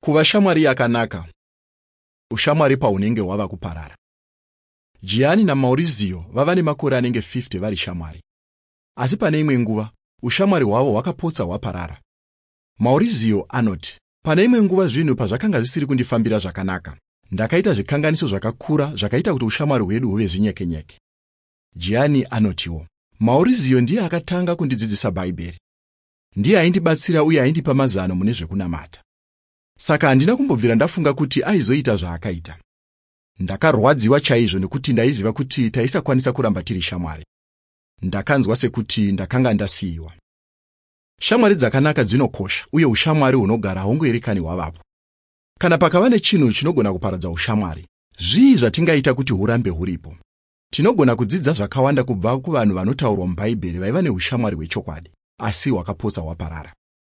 Kuva shamwari yakanaka. Ushamwari paunenge wava kuparara. Gianni naMaurizio vava nemakore anenge 50 vari shamwari. Asi pane imwe nguva, ushamwari hwavo hwakapotsa hwaparara. Maurizio anoti, pane imwe nguva zvinhu pazvakanga zvisiri kundifambira zvakanaka, ndakaita zvikanganiso zvakakura zvakaita kuti ushamwari hwedu huve zinyekenyeke. Gianni anotiwo, Maurizio ndiye akatanga kundidzidzisa Bhaibheri. Ndiye aindibatsira uye aindipa mazano mune zvekunamata. Saka handina kumbobvira ndafunga kuti aizoita zvaakaita. Ndakarwadziwa chaizvo nekuti ndaiziva kuti taisakwanisa kuramba tiri shamwari. Ndakanzwa sekuti ndakanga ndasiyiwa. Shamwari dzakanaka dzinokosha uye ushamwari hunogara haungoerekani hwavapo. Kana pakava nechinhu chinogona kuparadza ushamwari, zvii zvatingaita kuti hurambe huripo? Tinogona kudzidza zvakawanda kubva kuvanhu vanotaurwa muBhaibheri vaiva neushamwari hwechokwadi, asi hwakapotsa hwaparara.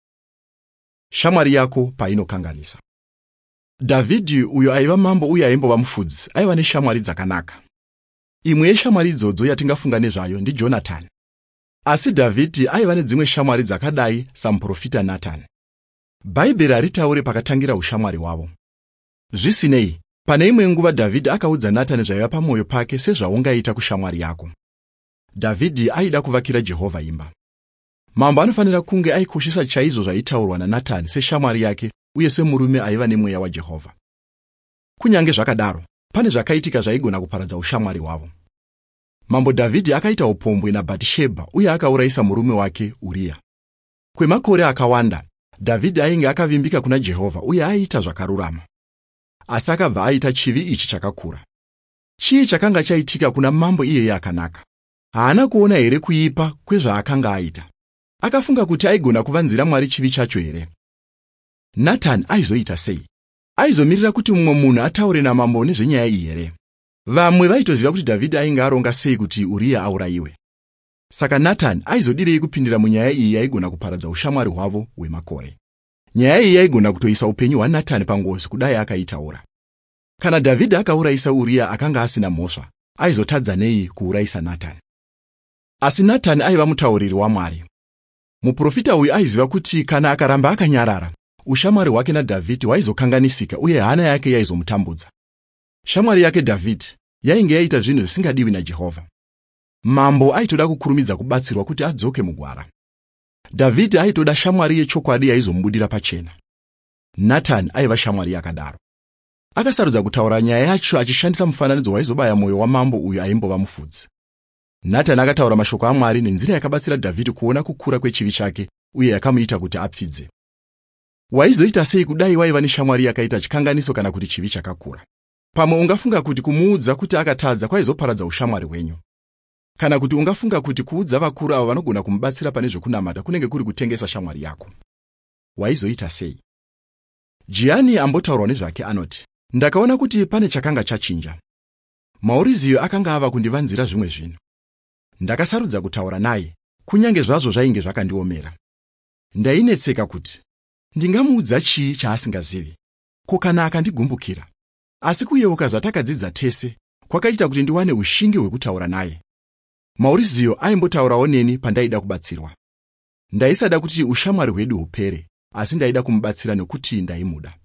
Shamwari yako painokanganisa. Dhavhidhi, uyo aiva mambo uye aimbova mufudzi, aiva neshamwari dzakanaka. Imwe yeshamwari idzodzo yatingafunga nezvayo ndiJonathani. Asi Dhavhidhi aiva nedzimwe shamwari dzakadai samuprofita Natani. Bhaibheri haritaure pakatangira ushamwari hwavo. Zvisinei, pane imwe nguva Dhavhidhi akaudza Natani zvaiva pamwoyo pake sezvaungaita kushamwari yako. Dhavhidhi aida kuvakira Jehovha imba. Mambo anofanira kunge aikoshesa chaizvo zvaitaurwa naNatani seshamwari yake uye semurume aiva nemweya waJehovha. Kunyange zvakadaro, pane zvakaitika zvaigona kuparadza ushamwari hwavo. Mambo Dhavhidhi akaita upombwe naBhatishebha uye akaurayisa murume wake Uria. Kwemakore akawanda, Dhavhidhi ainge akavimbika kuna Jehovha uye aiita zvakarurama. Asi akabva aita chivi ichi chakakura. Chii chakanga chaitika kuna mambo iyeye akanaka? Haana kuona here kuipa kwezvaakanga aita? Akafunga kuti aigona kuvanzira Mwari chivi chacho here? Natani aizoita sei? Aizomirira kuti mumwe munhu ataure namambo nezvenyaya iyi here? Vamwe vaitoziva kuti Dhavhidhi ainge aronga sei kuti Uria aurayiwe. Saka Natani aizodirei kupindira munyaya iyi yaigona kuparadza ushamwari hwavo hwemakore. Nyaya iyi yaigona kutoisa upenyu hwaNatani pangozi kudai akaitaura. Kana Dhavhidhi akaurayisa Uria akanga asina mhosva, aizotadza nei kuurayisa Natani? Asi Natani aiva mutauriri waMwari. Muprofita uyu aiziva kuti kana akaramba akanyarara, ushamwari hwake naDhavhidhi hwaizokanganisika uye hana yake yaizomutambudza. Shamwari yake Dhavhidhi yainge yaita zvinhu zvisingadiwi naJehovha. Mambo aitoda kukurumidza kubatsirwa kuti adzoke mugwara. Dhavhidhi aitoda shamwari yechokwadi yaizomubudira pachena. Natani aiva shamwari yakadaro. Akasarudza kutaura nyaya yacho achishandisa mufananidzo waizobaya mwoyo wamambo uyu aimbova mufudzi. Natani akataura mashoko aMwari nenzira yakabatsira Dhavhidhi kuona kukura kwechivi chake uye yakamuita kuti apfidze. Waizoita sei kudai waiva neshamwari yakaita chikanganiso kana kuti chivi chakakura? Pamwe ungafunga kuti kumuudza kuti akatadza kwaizoparadza ushamwari hwenyu. Kana kuti ungafunga kuti kuudza vakuru avo vanogona kumubatsira pane zvekunamata kunenge kuri kutengesa shamwari yako. Waizoita sei? Gianni ambotaurwa nezvake anoti, ndakaona kuti pane chakanga chachinja. Maurizio akanga ava kundivanzira zvimwe zvinhu. Ndakasarudza kutaura naye, kunyange zvazvo zvainge zvakandiomera. Ndainetseka kuti ndingamuudza chii chaasingazivi, ko kana akandigumbukira. Asi kuyeuka zvatakadzidza tese kwakaita kuti ndiwane ushingi hwekutaura naye. Maurizio aimbotaurawo neni pandaida kubatsirwa. Ndaisada kuti ushamwari hwedu hupere, asi ndaida kumubatsira nekuti ndaimuda.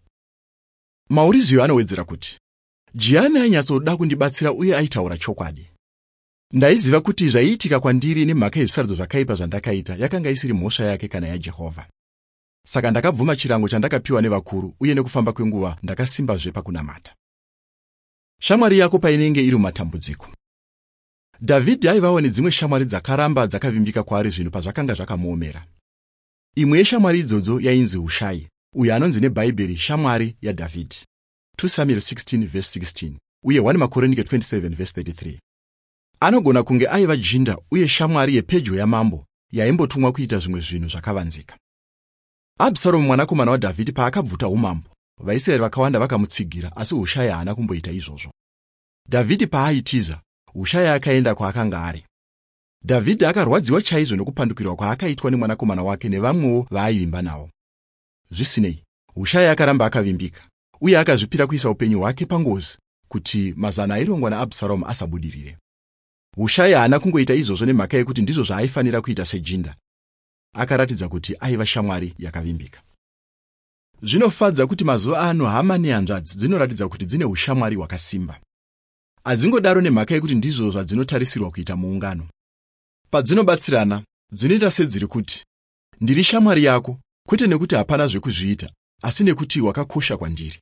Maurizio anowedzera kuti Gianni ainyatsoda kundibatsira uye aitaura chokwadi. Ndaiziva kuti zvaiitika kwandiri nemhaka yezvisarudzo zvakaipa zvandakaita yakanga isiri mhosva yake kana yaJehovha. Saka ndakabvuma chirango chandakapiwa nevakuru uye nekufamba kwenguva ndakasimbazve pakunamata. Shamwari yako painenge iri mumatambudziko. Dhavhidhi aivawo nedzimwe shamwari dzakaramba dzakavimbika kwaari zvinhu pazvakanga zvakamuomera. Imwe yeshamwari idzodzo yainzi Hushai, uyo anonzi neBhaibheri shamwari yaDhavhidhi. 2 Samuel 16:16 uye 1 Makoronike 27:33. Anogona kunge aiva jinda uye shamwari yepedyo yamambo yaimbotumwa kuita zvimwe zvinhu zvakavanzika. Abhusaromu mwanakomana waDhavhidhi paakabvuta umambo, vaIsraeri vakawanda vakamutsigira, asi Hushai haana kumboita izvozvo. Dhavhidhi paaitiza, Hushai akaenda kwaakanga ari. Dhavhidhi akarwadziwa chaizvo nokupandukirwa kwaakaitwa nemwanakomana wake nevamwewo vaaivimba navo. Zvisinei, Hushai akaramba akavimbika, uye akazvipira kuisa upenyu hwake pangozi kuti mazano airongwa naAbhusaromu asabudirire. Hushai haana kungoita izvozvo nemhaka yekuti ndizvo zvaaifanira kuita sejinda. Akaratidza kuti aiva shamwari yakavimbika. Zvinofadza kuti mazuva ano hama nehanzvadzi dzinoratidza kuti dzine ushamwari hwakasimba. Hadzingodaro nemhaka yekuti ndizvo zvadzinotarisirwa kuita muungano. Padzinobatsirana, dzinoita sedziri kuti ndiri shamwari yako, kwete nekuti hapana zvekuzviita, asi nekuti wakakosha kwandiri.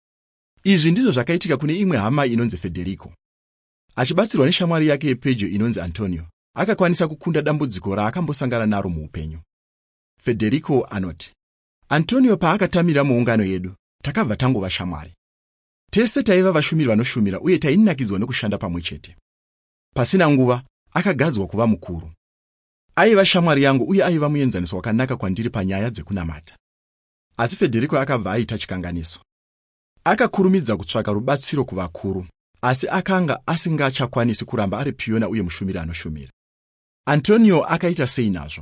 Izvi ndizvo zvakaitika kune imwe hama inonzi Federico. Achibatsirwa neshamwari yake yepedyo inonzi Antonio, akakwanisa kukunda dambudziko raakambosangana naro muupenyu. Federico anoti, Antonio paakatamira muungano yedu, takabva tangova shamwari. Tese taiva vashumiri vanoshumira uye tainakidzwa nokushanda pamwe chete. Pasina nguva, akagadzwa kuva mukuru. Aiva shamwari yangu uye aiva muenzaniso wakanaka kwandiri panyaya dzekunamata. Asi Federico akabva aita chikanganiso. Akakurumidza kutsvaka rubatsiro kuvakuru, asi akanga asingachakwanisi kuramba ari piyona uye mushumiri anoshumira. Antonio akaita sei nazvo?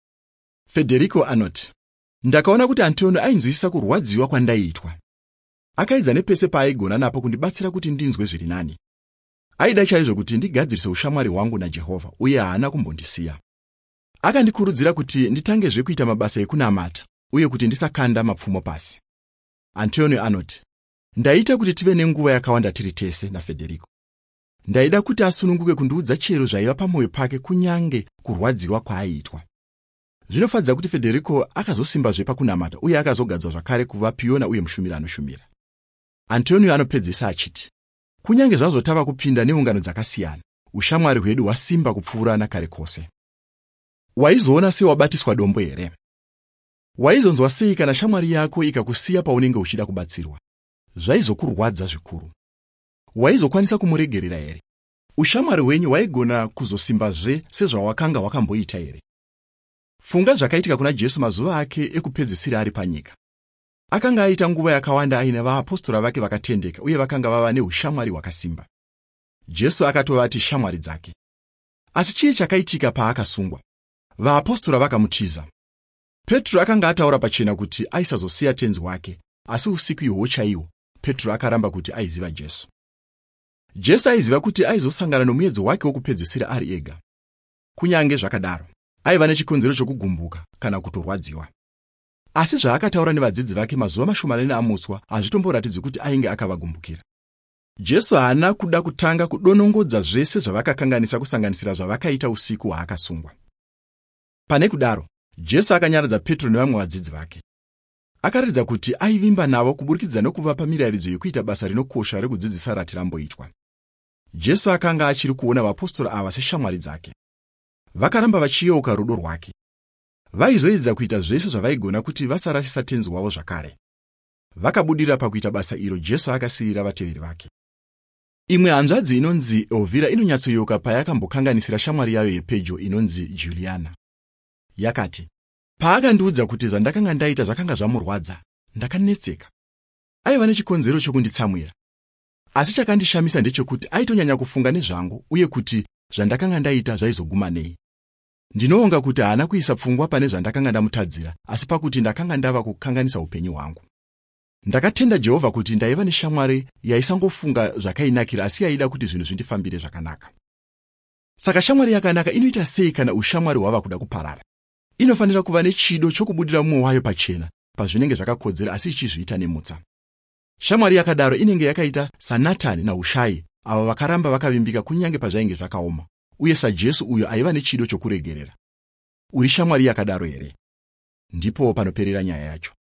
Federico anoti, ndakaona kuti Antonio ainzwisisa kurwadziwa kwandaiitwa. Akaedza nepese paaigona napo kundibatsira kuti ndinzwe zviri nani. Aida chaizvo kuti ndigadzirise ushamwari hwangu naJehovha uye haana kumbondisiya. Akandikurudzira kuti nditangezve kuita mabasa ekunamata uye kuti ndisakanda mapfumo pasi. Antonio anoti, ndaita kuti tive nenguva yakawanda tiri tese naFederico. Ndaida kuti asununguke kundiudza chero zvaiva pamwoyo pake kunyange kurwadziwa kwaaiitwa. Zvinofadza kuti Federico akazosimbazve pakunamata uye akazogadzwa zvakare kuva piyona uye mushumiri anoshumira. Antonio anopedzisa achiti, kunyange zvazvo tava kupinda neungano dzakasiyana, ushamwari hwedu hwasimba kupfuura nakare kwose. Waizoona sewabatiswa dombo here? Waizonzwa sei kana shamwari yako ikakusiya paunenge uchida kubatsirwa? Zvaizokurwadza zvikuru. Waizokwanisa kumuregerera here? Ushamwari hwenyu waigona kuzosimbazve sezvawakanga wakamboita here? Funga zvakaitika kuna Jesu mazuva ake ekupedzisira ari panyika. Akanga aita nguva yakawanda aina vaapostora vake vakatendeka uye vakanga vava neushamwari hwakasimba. Jesu akatovati shamwari dzake. Asi chii chakaitika paakasungwa? Vaapostora vakamutiza. Petro akanga ataura pachena kuti aisazosiya tenzi wake, asi usiku ihwo chaiwo Petro akaramba kuti aiziva Jesu. Jesu aiziva kuti aizosangana nomuedzo wake wokupedzisira ari ega. Kunyange zvakadaro, aiva nechikonzero chokugumbuka kana kutorwadziwa. Asi zvaakataura nevadzidzi vake mazuva mashomanene amutswa hazvitomboratidzi kuti ainge akavagumbukira. Jesu haana kuda kutanga kudonongodza zvese zvavakakanganisa kusanganisira zvavakaita usiku hwaakasungwa. Pane kudaro, Jesu akanyaradza Petro nevamwe vadzidzi vake. Akaratidza kuti aivimba navo kuburikidza nokuvapa mirayiridzo yokuita basa rinokosha rekudzidzisa rati ramboitwa. Jesu akanga achiri kuona vapostora ava seshamwari dzake. Vakaramba vachiyeuka rudo rwake. Vaizoedza kuita zvese zvavaigona kuti vasarasisa tenzi wavo zvakare. Vakabudira pakuita basa iro Jesu akasiyira vateveri vake. Imwe hanzvadzi inonzi Elvira inonyatsoyeuka payakambokanganisira shamwari yayo yepedyo inonzi Juliana. Yakati, paakandiudza kuti zvandakanga ndaita zvakanga zvamurwadza, ndakanetseka. Aiva nechikonzero chokunditsamwira. Asi chakandishamisa ndechekuti aitonyanya kufunga nezvangu uye kuti zvandakanga ndaita zvaizoguma nei. Ndinoonga kuti haana kuisa pfungwa pane zvandakanga ndamutadzira, asi pakuti ndakanga ndava kukanganisa upenyu hwangu. Ndakatenda Jehovha kuti ndaiva neshamwari yaisangofunga zvakainakira asi yaida kuti zvinhu zvindifambire zvakanaka. Saka shamwari yakanaka inoita sei kana ushamwari hwava kuda kuparara? Inofanira kuva nechido chokubudira mumwe wayo pachena pazvinenge zvakakodzera asi ichizviita nemutsa. Shamwari yakadaro inenge yakaita saNatani naHushai, ava vakaramba vakavimbika kunyange pazvainge zvakaoma, uye saJesu uyo aiva nechido chokuregerera. Uri shamwari yakadaro here? Ndipo panoperera nyaya yacho.